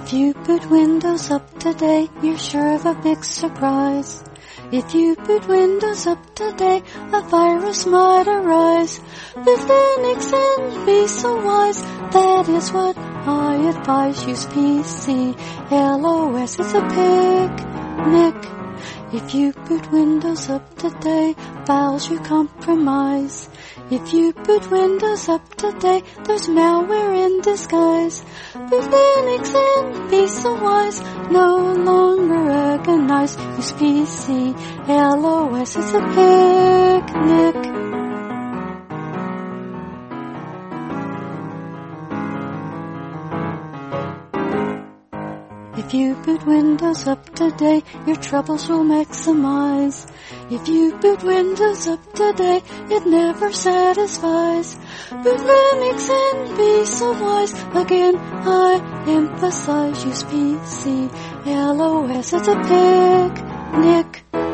If you boot Windows up today, you're sure of a big surprise. If you boot Windows up today, a virus might arise. Boot Linux and be so wise, that is what I advise. Use PC, LOS is a picnic. If you boot Windows up today, files you compromise. If you boot Windows up today, there's malware in disguise. Boot Linux and be so wise, no longer agonize. Use PC, LOS is a picnic. If you boot Windows up today, your troubles will maximize. If you boot Windows up today, it never satisfies. Boot Linux and be so wise. Again, I emphasize, use PC, LOS, it's a picnic.